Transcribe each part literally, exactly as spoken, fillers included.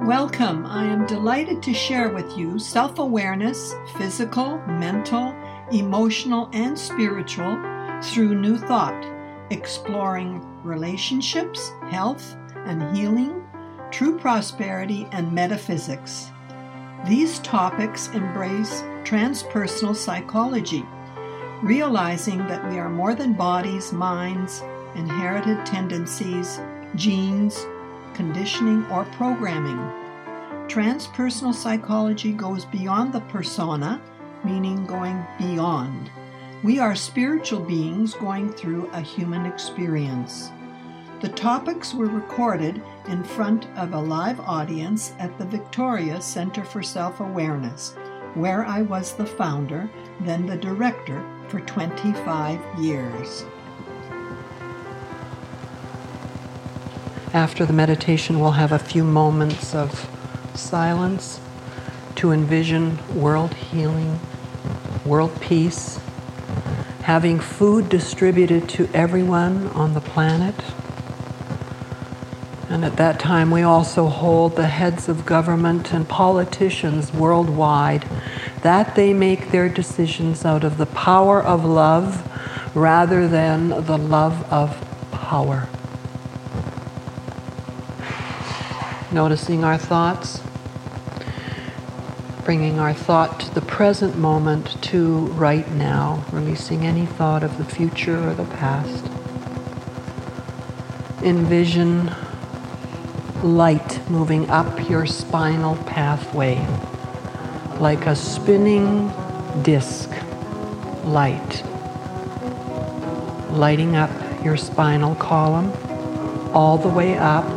Welcome. I am delighted to share with you self-awareness, physical, mental, emotional, and spiritual through New Thought, exploring relationships, health and healing, true prosperity, and metaphysics. These topics embrace transpersonal psychology, realizing that we are more than bodies, minds, inherited tendencies, genes, conditioning, or programming. Transpersonal psychology goes beyond the persona, meaning going beyond. We are spiritual beings going through a human experience. The topics were recorded in front of a live audience at the Victoria Center for Self-Awareness, where I was the founder, then the director, for twenty-five years. After the meditation, we'll have a few moments of silence to envision world healing, world peace, having food distributed to everyone on the planet. And at that time, we also hold the heads of government and politicians worldwide, that they make their decisions out of the power of love rather than the love of power. Noticing our thoughts, bringing our thought to the present moment, to right now, releasing any thought of the future or the past. Envision light moving up your spinal pathway, like a spinning disc, light, lighting up your spinal column, all the way up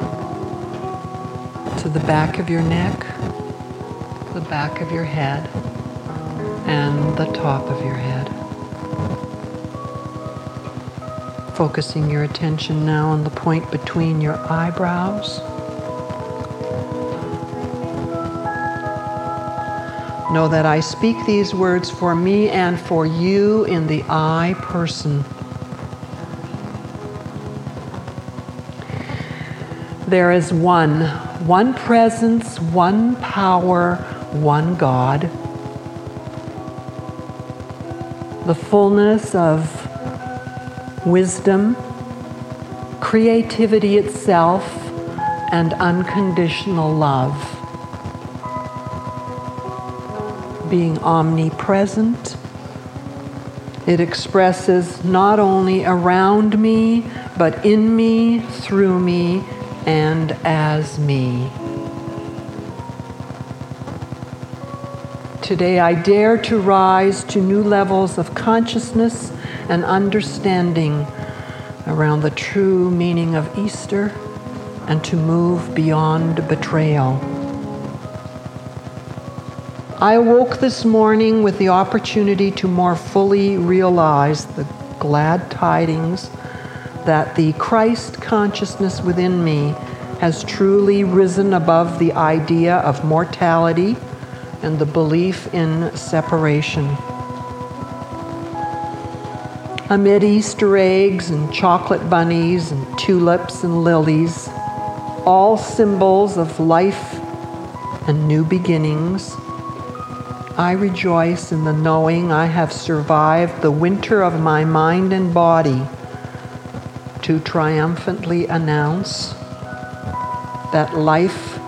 to the back of your neck, the back of your head, and the top of your head. Focusing your attention now on the point between your eyebrows. Know that I speak these words for me and for you in the I person. There is one, one presence, one power, one God. The fullness of wisdom, creativity itself, and unconditional love. Being omnipresent, it expresses not only around me, but in me, through me, and as me. Today I dare to rise to new levels of consciousness and understanding around the true meaning of Easter and to move beyond betrayal. I awoke this morning with the opportunity to more fully realize the glad tidings that the Christ consciousness within me has truly risen above the idea of mortality and the belief in separation. Amid Easter eggs and chocolate bunnies and tulips and lilies, all symbols of life and new beginnings, I rejoice in the knowing I have survived the winter of my mind and body to triumphantly announce that life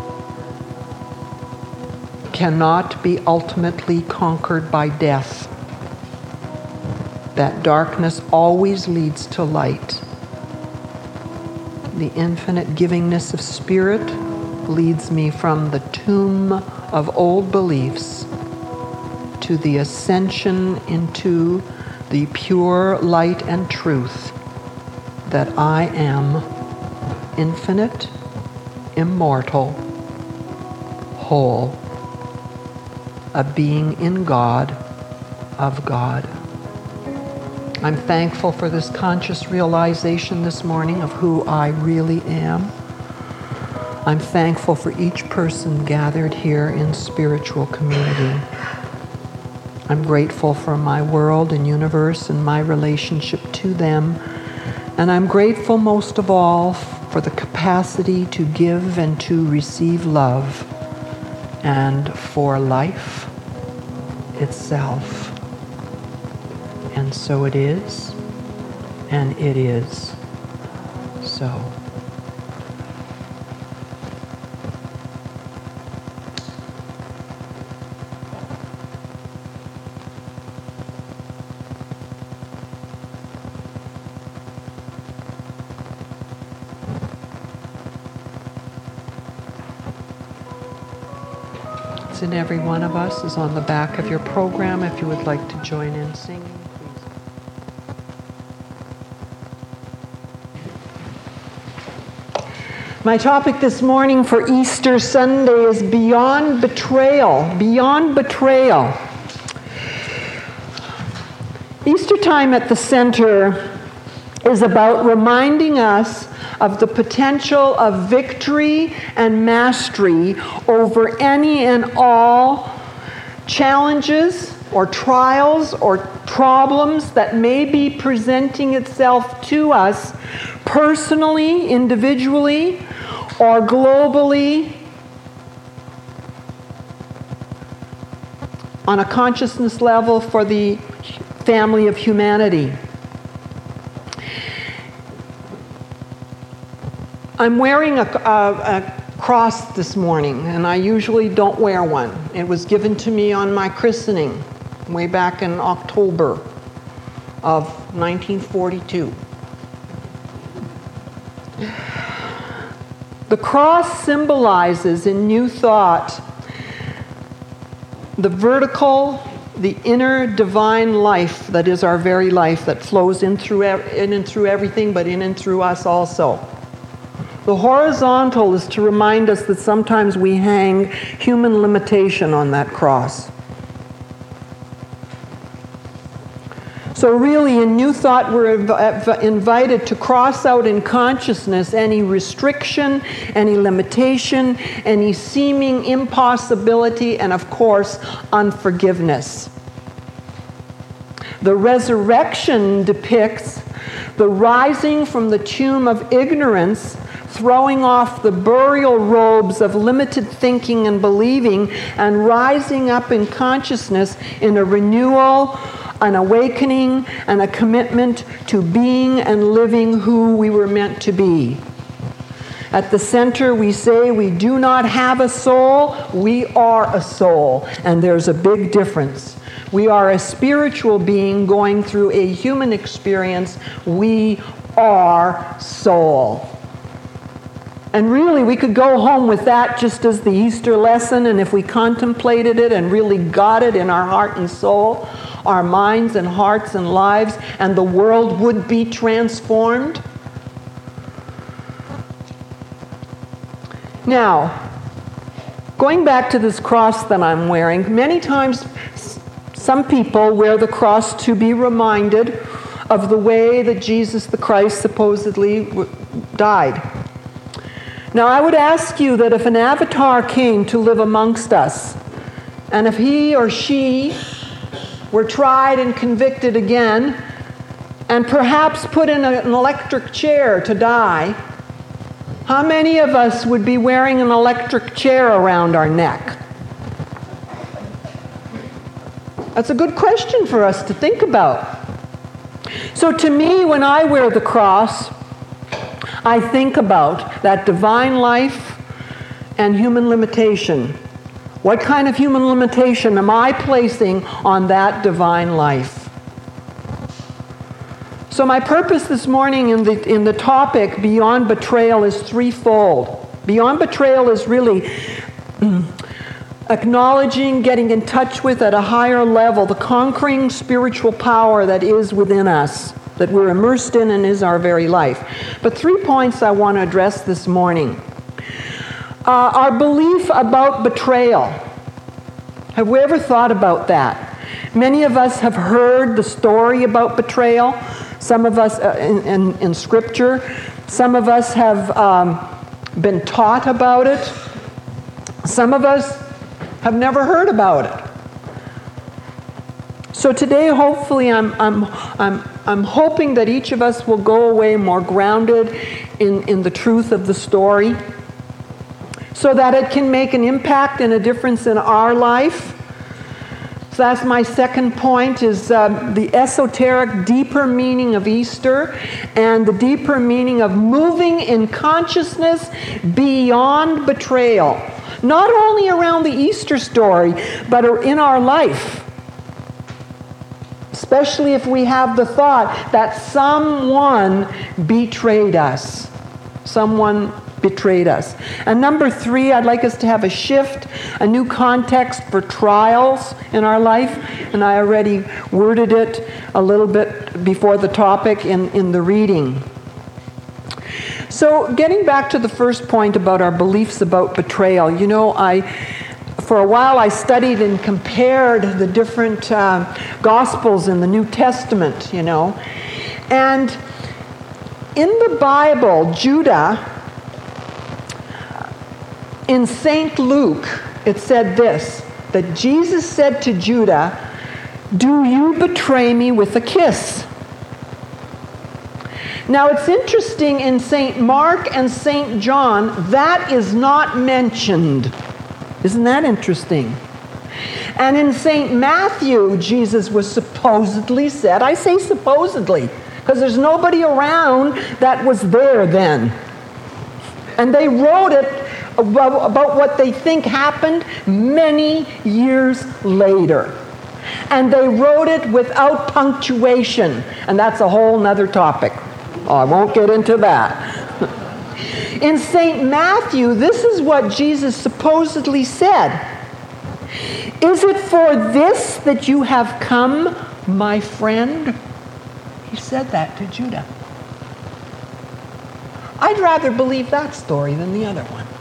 cannot be ultimately conquered by death, that darkness always leads to light. The infinite givingness of spirit leads me from the tomb of old beliefs to the ascension into the pure light and truth that I am infinite, immortal, whole, a being in God, of God. I'm thankful for this conscious realization this morning of who I really am. I'm thankful for each person gathered here in spiritual community. I'm grateful for my world and universe and my relationship to them. And I'm grateful most of all for the capacity to give and to receive love, and for life itself. And so it is, and it is so. And every one of us is on the back of your program. If you would like to join in singing, please. My topic this morning for Easter Sunday is Beyond Betrayal. Beyond Betrayal. Easter time at the center is about reminding us of the potential of victory and mastery over any and all challenges or trials or problems that may be presenting itself to us personally, individually, or globally on a consciousness level for the family of humanity. I'm wearing a, a, a cross this morning, and I usually don't wear one. It was given to me on my christening way back in October of nineteen forty-two. The cross symbolizes in New Thought the vertical, the inner divine life that is our very life, that flows in through in and through everything, but in and through us also. The horizontal is to remind us that sometimes we hang human limitation on that cross. So really, in New Thought, we're inv- invited to cross out in consciousness any restriction, any limitation, any seeming impossibility, and of course, unforgiveness. The resurrection depicts the rising from the tomb of ignorance, throwing off the burial robes of limited thinking and believing, and rising up in consciousness in a renewal, an awakening, and a commitment to being and living who we were meant to be. At the center, we say we do not have a soul, we are a soul, and there's a big difference. We are a spiritual being going through a human experience. We are soul. And really, we could go home with that just as the Easter lesson, and if we contemplated it and really got it in our heart and soul, our minds and hearts and lives, and the world would be transformed. Now, going back to this cross that I'm wearing, many times some people wear the cross to be reminded of the way that Jesus the Christ supposedly w- died. Now, I would ask you that if an avatar came to live amongst us, and if he or she were tried and convicted again, and perhaps put in a, an electric chair to die, how many of us would be wearing an electric chair around our neck? That's a good question for us to think about. So to me, when I wear the cross, I think about that divine life and human limitation. What kind of human limitation am I placing on that divine life? So my purpose this morning in the, in the topic Beyond Betrayal is threefold. Beyond Betrayal is really acknowledging, getting in touch with at a higher level, the conquering spiritual power that is within us, that we're immersed in and is our very life. But three points I want to address this morning. Uh, our belief about betrayal. Have we ever thought about that? Many of us have heard the story about betrayal. Some of us uh, in, in, in Scripture. Some of us have um, been taught about it. Some of us have never heard about it. So today, hopefully, I'm I'm I'm I'm hoping that each of us will go away more grounded in, in the truth of the story, so that it can make an impact and a difference in our life. So that's my second point, is uh, the esoteric, deeper meaning of Easter and the deeper meaning of moving in consciousness beyond betrayal. Not only around the Easter story, but in our life. Especially if we have the thought that someone betrayed us. Someone betrayed us. And number three, I'd like us to have a shift, a new context for trials in our life. And I already worded it a little bit before the topic in, in the reading. So getting back to the first point about our beliefs about betrayal, you know, I, for a while I studied and compared the different uh, Gospels in the New Testament, you know. And in the Bible, Judah, in Saint Luke, it said this, that Jesus said to Judah, "Do you betray me with a kiss?" Now it's interesting, in Saint Mark and Saint John, that is not mentioned. Isn't that interesting? And in Saint Matthew, Jesus was supposedly said, I say supposedly, because there's nobody around that was there then. And they wrote it about, about what they think happened many years later. And they wrote it without punctuation. And that's a whole nother topic. Oh, I won't get into that. In Saint Matthew, this is what Jesus supposedly said. "Is it for this that you have come, my friend?" He said that to Judah. I'd rather believe that story than the other one.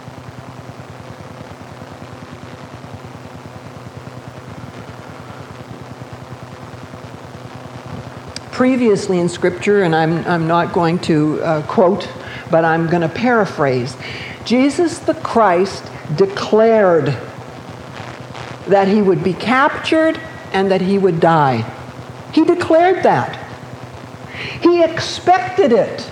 Previously in Scripture, and I'm, I'm not going to uh, quote, but I'm going to paraphrase, Jesus the Christ declared that he would be captured and that he would die. He declared that. He expected it.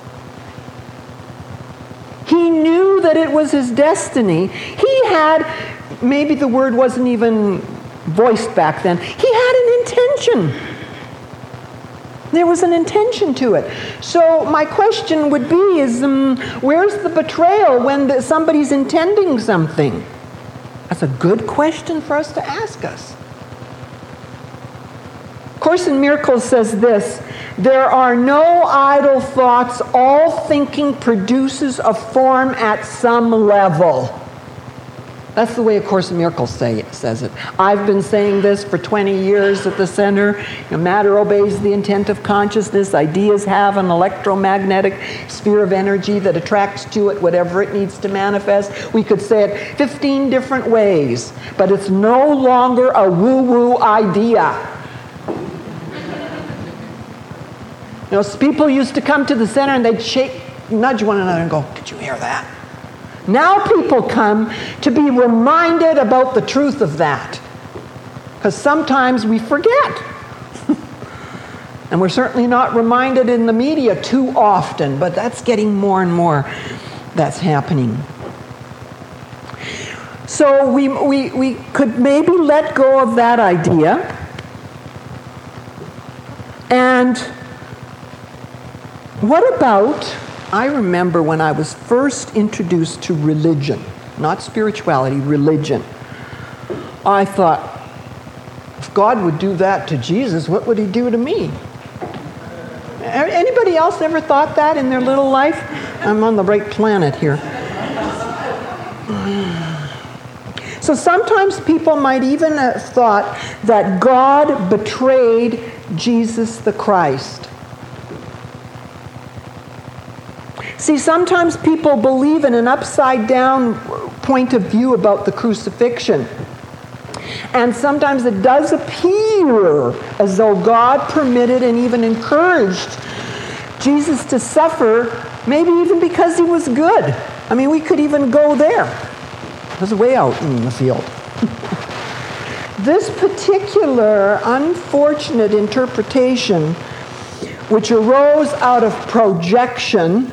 He knew that it was his destiny. He had, maybe the word wasn't even voiced back then, he had an intention. There was an intention to it. So my question would be is, um, where's the betrayal when the, somebody's intending something? That's a good question for us to ask us. Course in Miracles says this, "There are no idle thoughts. All thinking produces a form at some level." That's the way A Course in Miracles say, says it. I've been saying this for twenty years at the center. Matter obeys the intent of consciousness. Ideas have an electromagnetic sphere of energy that attracts to it whatever it needs to manifest. We could say it fifteen different ways, but it's no longer a woo-woo idea. You know, people used to come to the center and they'd shake, nudge one another and go, "Did you hear that?" Now people come to be reminded about the truth of that. Because sometimes we forget. And we're certainly not reminded in the media too often, but that's getting more and more that's happening. So we, we, we could maybe let go of that idea. And what about, I remember when I was first introduced to religion, not spirituality, religion, I thought, if God would do that to Jesus, what would he do to me? Anybody else ever thought that in their little life? I'm on the right planet here. So sometimes people might even have thought that God betrayed Jesus the Christ. See, sometimes people believe in an upside-down point of view about the crucifixion. And sometimes it does appear as though God permitted and even encouraged Jesus to suffer, maybe even because he was good. I mean, we could even go there. It was way out in the field. This particular unfortunate interpretation which arose out of projection,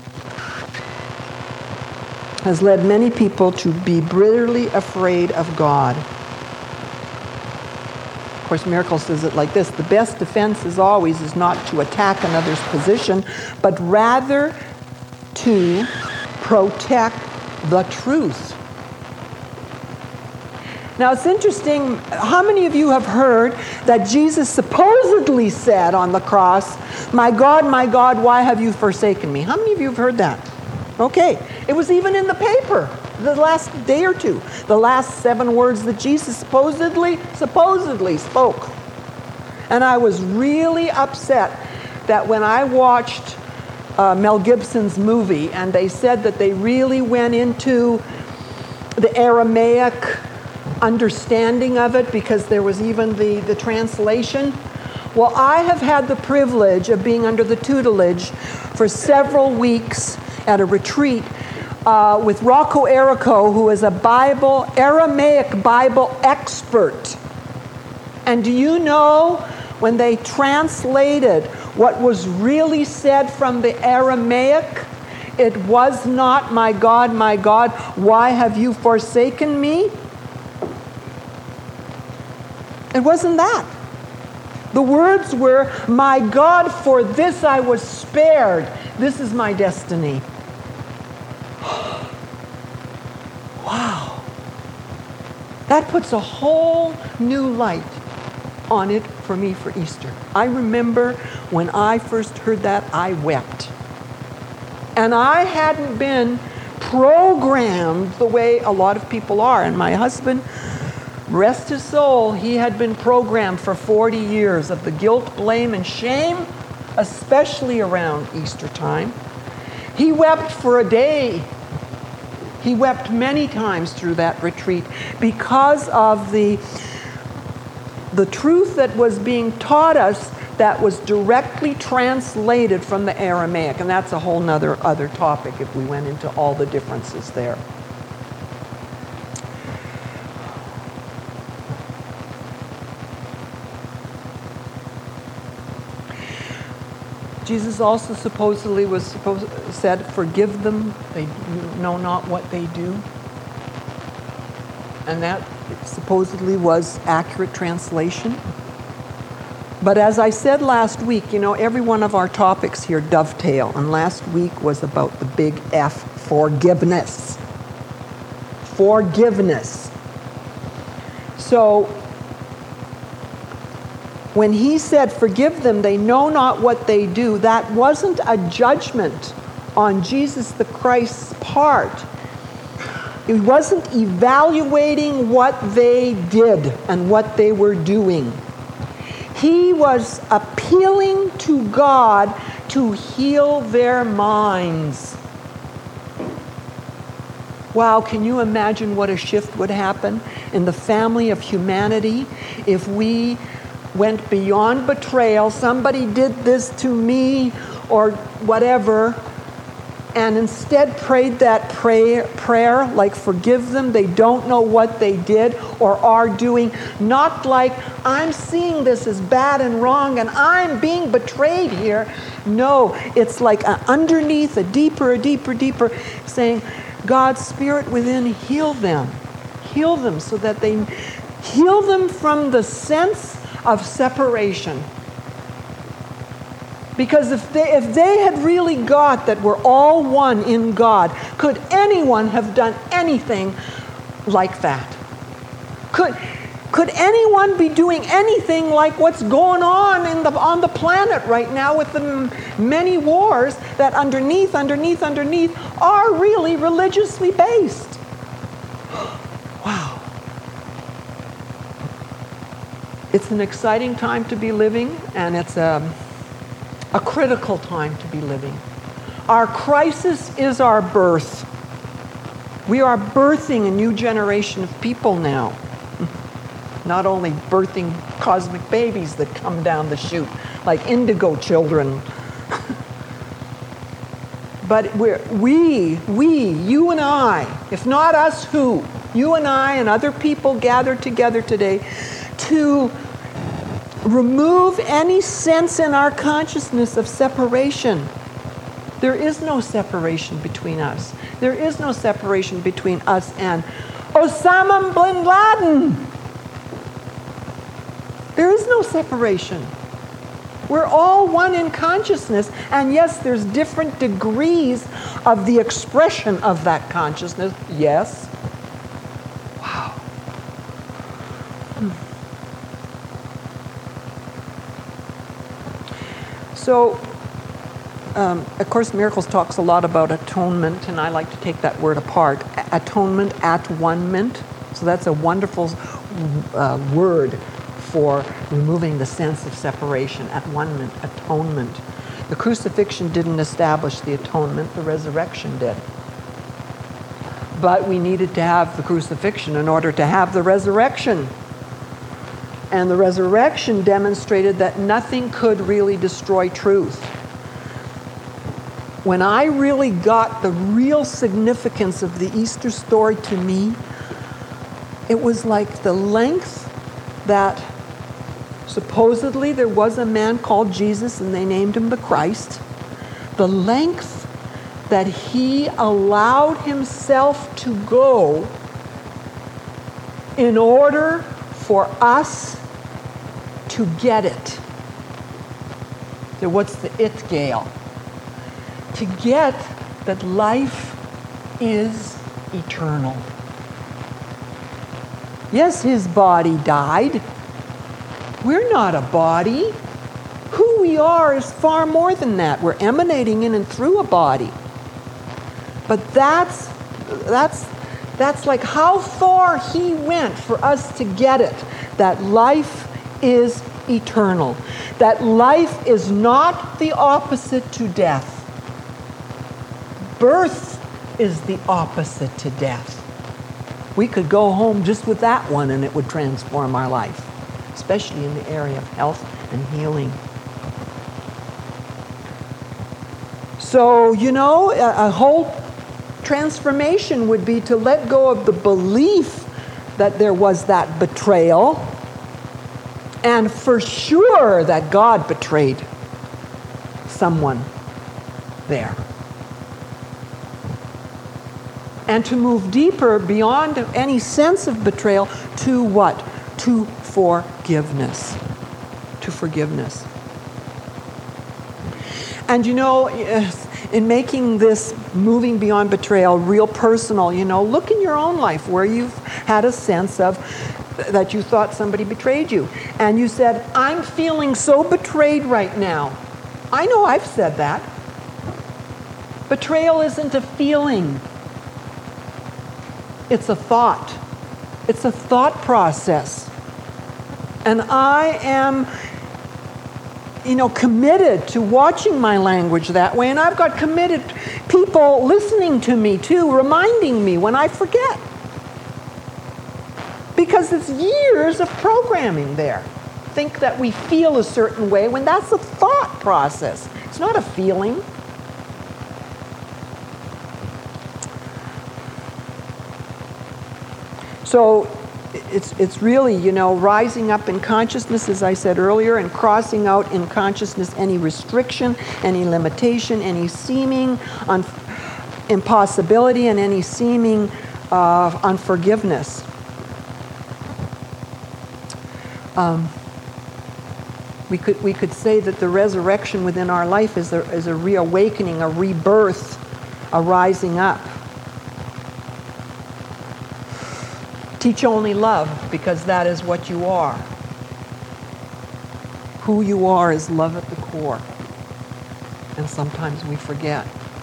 has led many people to be bitterly afraid of God. Of course, Miracle says it like this: the best defense is always is not to attack another's position, but rather to protect the truth. Now, it's interesting, how many of you have heard that Jesus supposedly said on the cross, "My God, my God, why have you forsaken me?" How many of you have heard that? Okay. It was even in the paper the last day or two. The last seven words that Jesus supposedly, supposedly spoke. And I was really upset that when I watched uh, Mel Gibson's movie and they said that they really went into the Aramaic understanding of it, because there was even the, the translation. Well, I have had the privilege of being under the tutelage for several weeks at a retreat uh, with Rocco Errico, who is a Bible, Aramaic Bible expert. And do you know, when they translated what was really said from the Aramaic, it was not, "My God, my God, why have you forsaken me?" It wasn't that. The words were, "My God, for this I was spared. This is my destiny." Wow. That puts a whole new light on it for me for Easter. I remember when I first heard that, I wept. And I hadn't been programmed the way a lot of people are. And my husband, rest his soul, he had been programmed for forty years of the guilt, blame, and shame, especially around Easter time. He wept for a day. He wept many times through that retreat because of the, the truth that was being taught us that was directly translated from the Aramaic. And that's a whole nother other topic if we went into all the differences there. Jesus also supposedly was supposed said, "Forgive them, they know not what they do." And that supposedly was accurate translation. But as I said last week, you know, every one of our topics here dovetail. And last week was about the big F, forgiveness. Forgiveness. So when he said, "Forgive them, they know not what they do," that wasn't a judgment on Jesus the Christ's part. It wasn't evaluating what they did and what they were doing. He was appealing to God to heal their minds. Wow, can you imagine what a shift would happen in the family of humanity if we went beyond betrayal? Somebody did this to me or whatever, and instead prayed that prayer, prayer like, "Forgive them, they don't know what they did or are doing." Not like, "I'm seeing this as bad and wrong and I'm being betrayed here." No, it's like a underneath, a deeper, a deeper, deeper, saying, "God's Spirit within, heal them. Heal them so that they heal them from the sense of separation." Because if they, if they had really got that we're all one in God, could anyone have done anything like that? Could, could anyone be doing anything like what's going on in the, on the planet right now with the m- many wars that underneath, underneath, underneath are really religiously based? Wow. It's an exciting time to be living, and it's a... a critical time to be living. Our crisis is our birth. We are birthing a new generation of people now. Not only birthing cosmic babies that come down the chute like indigo children, but we're, we, we, you and I, if not us, who? You and I and other people gathered together today to remove any sense in our consciousness of separation. There is no separation between us. There is no separation between us and Osama bin Laden. There is no separation. We're all one in consciousness, and yes, there's different degrees of the expression of that consciousness. Yes. Wow. Hmm. So, um, of course, Miracles talks a lot about atonement, and I like to take that word apart. A- atonement, at-one-ment. So that's a wonderful uh, word for removing the sense of separation, at-one-ment, atonement. The crucifixion didn't establish the atonement, the resurrection did. But we needed to have the crucifixion in order to have the resurrection. And the resurrection demonstrated that nothing could really destroy truth. When I really got the real significance of the Easter story to me, it was like the length that supposedly there was a man called Jesus and they named him the Christ. The length that he allowed himself to go in order for us to get it. So what's the it, Gail? To get that life is eternal. Yes, his body died. We're not a body. Who we are is far more than that. We're emanating in and through a body. But that's that's that's like how far he went for us to get it. That life is eternal. That life is not the opposite to death. Birth is the opposite to death. We could go home just with that one and it would transform our life, especially in the area of health and healing. So, you know, a, a whole transformation would be to let go of the belief that there was that betrayal, and for sure that God betrayed someone there. And to move deeper beyond any sense of betrayal to what? To forgiveness. To forgiveness. And you know, in making this moving beyond betrayal real personal, you know, look in your own life where you've had a sense of that you thought somebody betrayed you. And you said, I'm feeling so betrayed right now. I know I've said that. Betrayal isn't a feeling. It's a thought. It's a thought process. And I am, you know, committed to watching my language that way. And I've got committed people listening to me too, reminding me when I forget. Because it's years of programming there. Think that we feel a certain way when that's a thought process. It's not a feeling. So it's it's really, you know, rising up in consciousness, as I said earlier, and crossing out in consciousness any restriction, any limitation, any seeming un- impossibility, and any seeming uh, unforgiveness. Um, we could we could say that the resurrection within our life is a, is a reawakening, a rebirth, a rising up. Teach only love, because that is what you are. Who you are is love at the core. And sometimes we forget.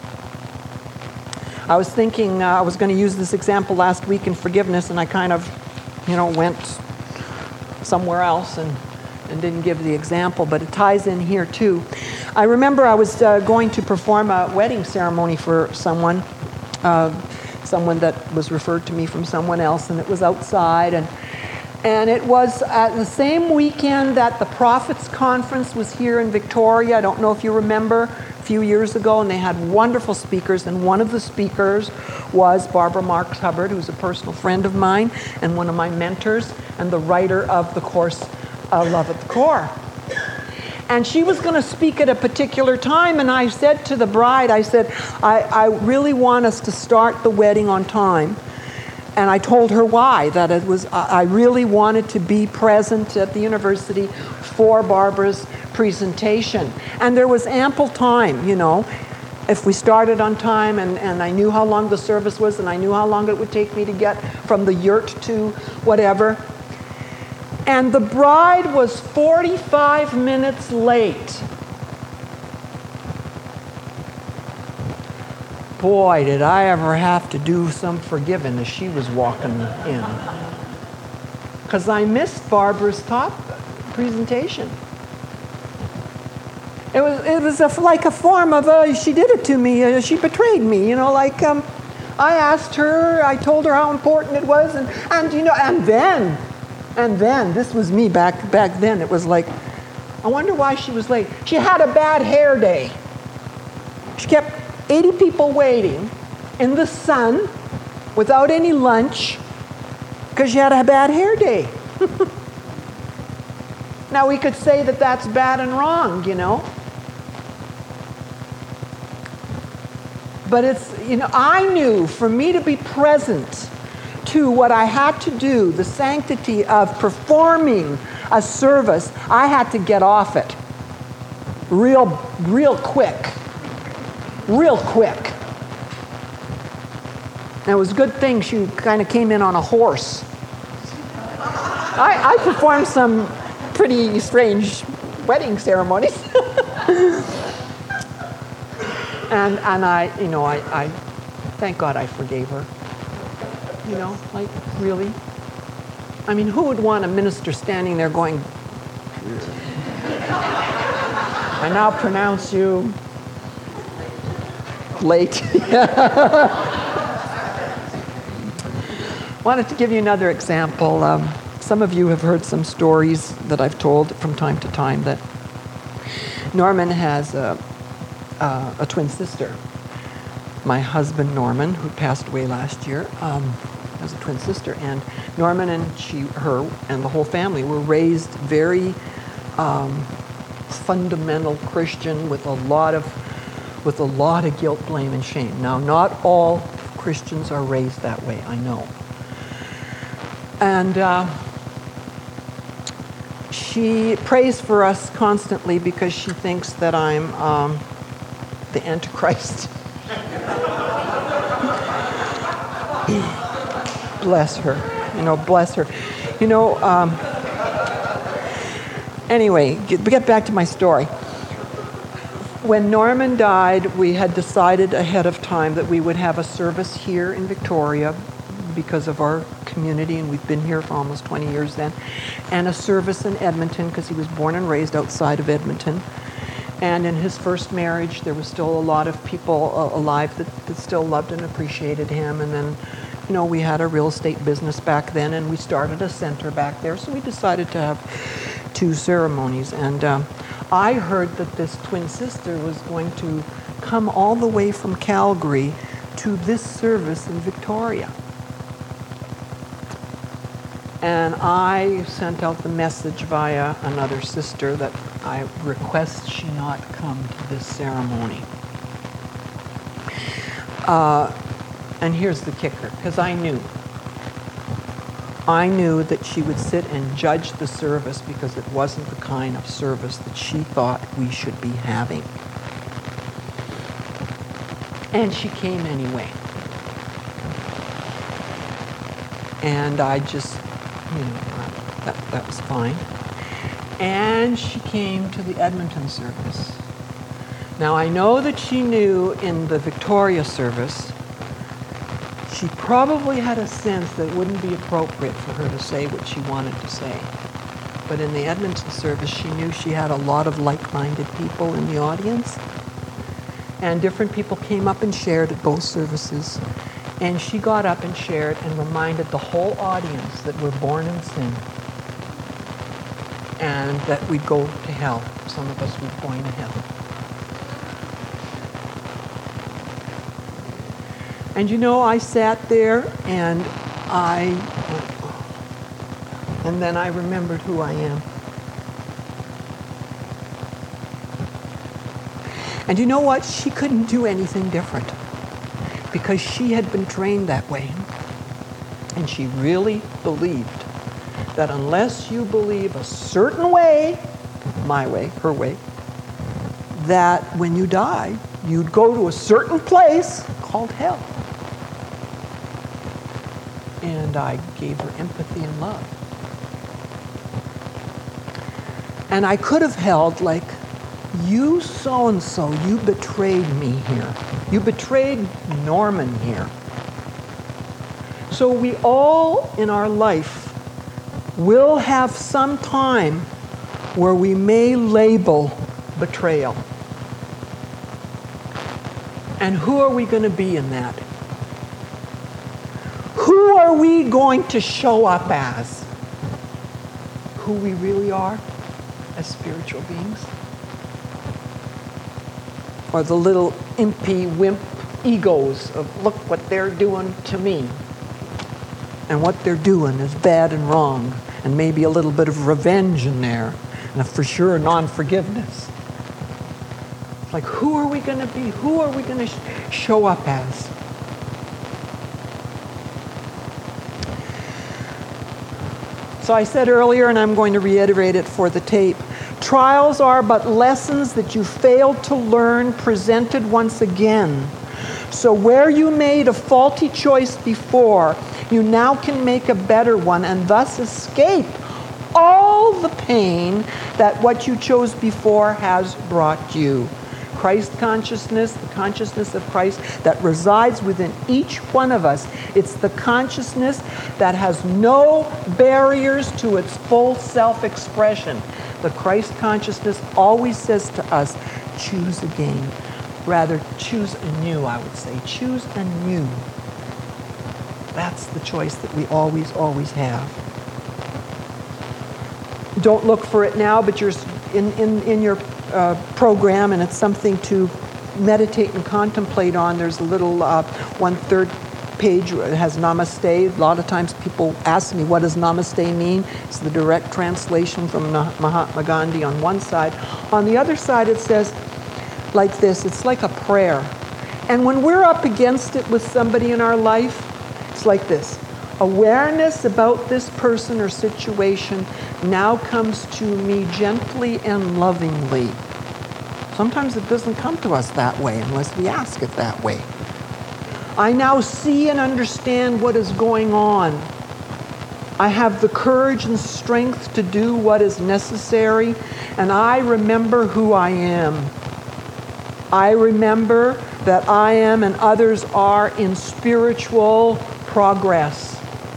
I was thinking uh, I was going to use this example last week in forgiveness, and I kind of, you know, went somewhere else and, and didn't give the example, but it ties in here too. I remember I was uh, going to perform a wedding ceremony for someone, uh, someone that was referred to me from someone else, and it was outside, and and it was at the same weekend that the Prophets Conference was here in Victoria. I don't know if you remember, a few years ago, and they had wonderful speakers, and one of the speakers was Barbara Marks Hubbard, who's a personal friend of mine and one of my mentors, and the writer of the Course uh, Love at the Core. And she was going to speak at a particular time, and I said to the bride, I said, I, I really want us to start the wedding on time. And I told her why, that it was, I really wanted to be present at the university for Barbara's presentation. And there was ample time, you know. If we started on time, and, and I knew how long the service was, and I knew how long it would take me to get from the yurt to whatever. And the bride was forty-five minutes late. Boy, did I ever have to do some forgiving as she was walking in. Because I missed Barbara's top presentation. It was it was a, like a form of, uh, she did it to me, uh, she betrayed me, you know, like um, I asked her, I told her how important it was, and, and you know, and then, and then, this was me back, back then, it was like, I wonder why she was late. She had a bad hair day. She kept eighty people waiting in the sun without any lunch because she had a bad hair day. Now we could say that that's bad and wrong, you know. But it's, you know, I knew for me to be present to what I had to do, the sanctity of performing a service, I had to get off it real, real quick. Real quick. And it was a good thing she kind of came in on a horse. I, I performed some pretty strange wedding ceremonies. and and I, you know, I, I, thank God I forgave her. You know, like, really? I mean, who would want a minister standing there going, I now pronounce you late. Wanted to give you another example. Um, some of you have heard some stories that I've told from time to time that Norman has a, a, a twin sister. My husband, Norman, who passed away last year, um, has a twin sister. And Norman and she, her, and the whole family were raised very um, fundamental Christian with a lot of with a lot of guilt, blame, and shame. Now, not all Christians are raised that way, I know. And uh, she prays for us constantly because she thinks that I'm um, the Antichrist. Bless her, you know, bless her. You know, um, anyway, get, get back to my story. When Norman died, we had decided ahead of time that we would have a service here in Victoria because of our community, and we've been here for almost twenty years then, and a service in Edmonton because he was born and raised outside of Edmonton. And in his first marriage, there was still a lot of people uh, alive that, that still loved and appreciated him. And then, you know, we had a real estate business back then, and we started a center back there, so we decided to have two ceremonies. And um, I heard that this twin sister was going to come all the way from Calgary to this service in Victoria. And I sent out the message via another sister that I request she not come to this ceremony. Uh, and here's the kicker, because I knew. I knew that she would sit and judge the service because it wasn't the kind of service that she thought we should be having. And she came anyway. And I just, you know, that, that was fine. And she came to the Edmonton service. Now, I know that she knew in the Victoria service, she probably had a sense that it wouldn't be appropriate for her to say what she wanted to say. But in the Edmonton service, she knew she had a lot of like-minded people in the audience. And different people came up and shared at both services. And she got up and shared and reminded the whole audience that we're born in sin. And that we'd go to hell. Some of us were going to hell. And you know, I sat there and I, and then I remembered who I am. And you know what? She couldn't do anything different because she had been trained that way. And she really believed that unless you believe a certain way, my way, her way, that when you die, you'd go to a certain place called hell. And I gave her empathy and love. And I could have held like, you so-and-so, you betrayed me here. You betrayed Norman here. So we all in our life will have some time where we may label betrayal. And who are we going to be in that? Who are we going to show up as? Who we really are as spiritual beings? Or the little impy, wimp egos of, look what they're doing to me. And what they're doing is bad and wrong, and maybe a little bit of revenge in there, and for sure non-forgiveness. Like, who are we going to be? Who are we going to sh- show up as? So I said earlier, and I'm going to reiterate it for the tape, trials are but lessons that you failed to learn presented once again. So where you made a faulty choice before, you now can make a better one and thus escape all the pain that what you chose before has brought you. Christ consciousness, the consciousness of Christ that resides within each one of us. It's the consciousness that has no barriers to its full self-expression. The Christ consciousness always says to us, choose again. Rather, choose anew, I would say. Choose anew. That's the choice that we always, always have. Don't look for it now, but you're in, in, in your uh, program, and it's something to meditate and contemplate on. There's a little uh, one-third page that has Namaste. A lot of times people ask me, what does Namaste mean? It's the direct translation from Mahatma Gandhi on one side. On the other side, it says like this. It's like a prayer. And when we're up against it with somebody in our life, it's like this. Awareness about this person or situation now comes to me gently and lovingly. Sometimes it doesn't come to us that way unless we ask it that way. I now see and understand what is going on. I have the courage and strength to do what is necessary, and I remember who I am. I remember that I am and others are in spiritual progress.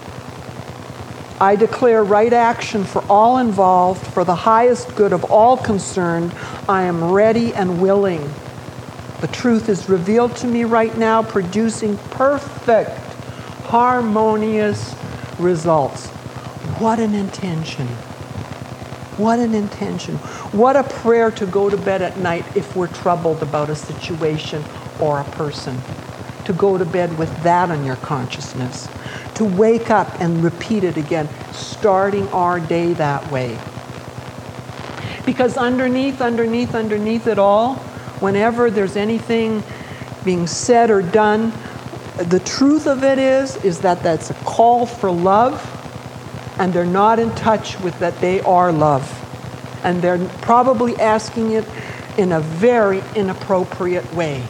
I declare right action for all involved, for the highest good of all concerned. I am ready and willing. The truth is revealed to me right now, producing perfect, harmonious results. What an intention. What an intention. What a prayer to go to bed at night if we're troubled about a situation or a person. To go to bed with that on your consciousness. To wake up and repeat it again, starting our day that way. Because underneath, underneath, underneath it all, whenever there's anything being said or done, the truth of it is, is that that's a call for love, and they're not in touch with that they are love. And they're probably asking it in a very inappropriate way.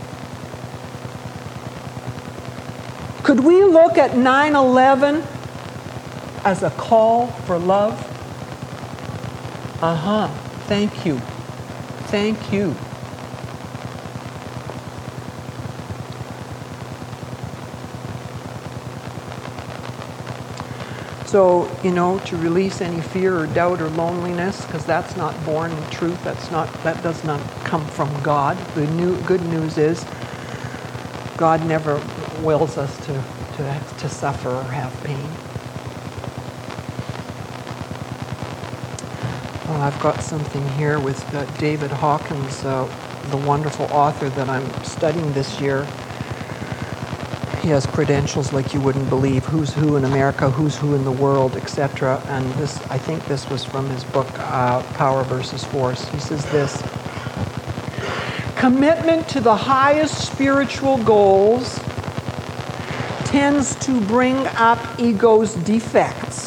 Could we look at nine eleven as a call for love? Uh-huh. Thank you. Thank you. So, you know, to release any fear or doubt or loneliness, because that's not born in truth. That's not. That does not come from God. The new good news is, God never wills us to, to, to suffer or have pain. Well, I've got something here with uh, David Hawkins, uh, the wonderful author that I'm studying this year. He has credentials like you wouldn't believe. Who's who in America, who's who in the world, et cetera. And this, I think this was from his book, uh, Power versus Force. He says this. commitment to the highest spiritual goals tends to bring up ego's defects.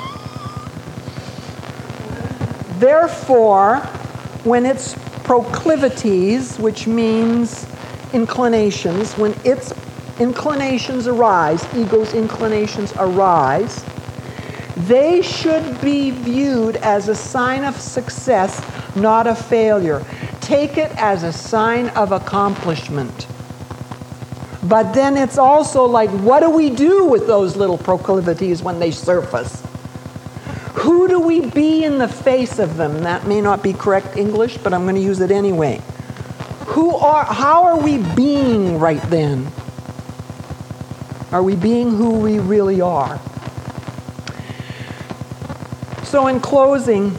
Therefore, when its proclivities, which means inclinations, when its inclinations arise, ego's inclinations arise, they should be viewed as a sign of success, not a failure. Take it as a sign of accomplishment. But then it's also like, what do we do with those little proclivities when they surface? Who do we be in the face of them? That may not be correct English, but I'm going to use it anyway. Who are, how are we being right then? Are we being who we really are? So in closing,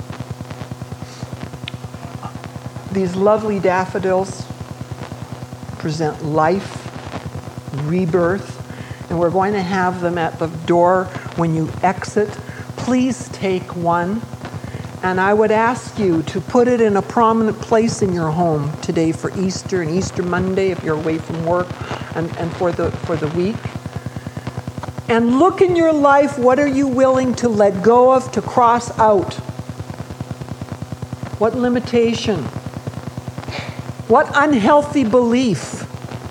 these lovely daffodils present life, rebirth, and we're going to have them at the door when you exit. Please take one, and I would ask you to put it in a prominent place in your home today for Easter and Easter Monday if you're away from work, and, and for the for the week. And look in your life, what are you willing to let go of, to cross out? What limitation? What unhealthy belief?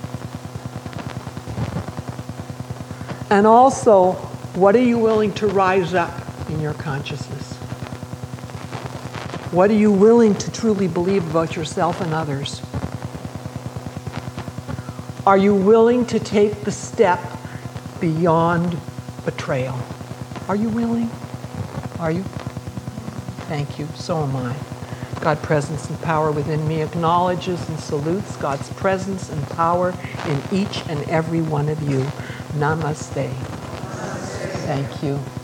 And also, what are you willing to rise up in your consciousness? What are you willing to truly believe about yourself and others? Are you willing to take the step beyond betrayal? Are you willing? Are you? Thank you. So am I. God presence and power within me acknowledges and salutes God's presence and power in each and every one of you. Namaste. Namaste. Thank you.